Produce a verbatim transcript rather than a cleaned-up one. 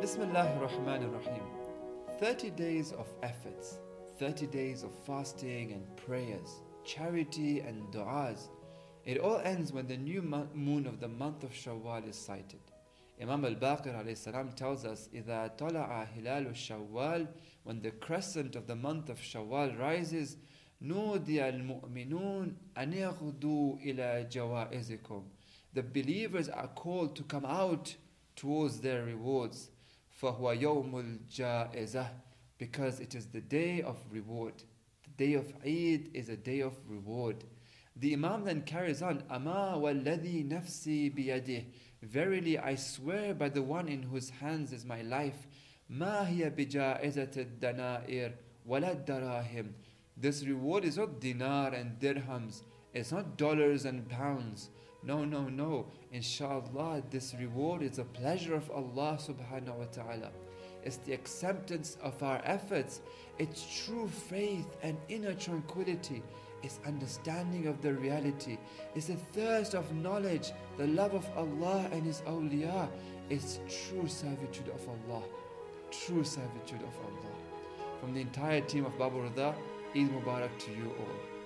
Bismillah ar-Rahman ar-Rahim. thirty days of efforts, thirty days of fasting and prayers, charity and du'as. It all ends when the new moon of the month of Shawwal is sighted. Imam al-Baqir alayhi salam tells us, إِذَا طَلَعَ هِلَالُ الشَّوَّالِ When the crescent of the month of Shawwal rises, نُودِيَ الْمُؤْمِنُونَ أَنْ يَغْدُوا إِلَى جَوَائِزِكُمْ The believers are called to come out towards their rewards. فَهُوَ يَوْمُ الْجَائِزَةِ Because it is the day of reward. The day of Eid is a day of reward. The Imam then carries on, أَمَا وَالَّذِي نَفْسِي بِيَدِهِ Verily I swear by the one in whose hands is my life, مَا هِيَ بِجَائِزَةِ الدَّنَائِرِ وَلَا الدَّرَاهِمِ This reward is not dinar and dirhams, it's not dollars and pounds. No, no, no. Inshallah, this reward is a pleasure of Allah subhanahu wa ta'ala. It's the acceptance of our efforts. It's true faith and inner tranquility. It's understanding of the reality. It's a thirst of knowledge, the love of Allah and His awliya. It's true servitude of Allah. True servitude of Allah. From the entire team of Babu Rida, Eid Mubarak to you all.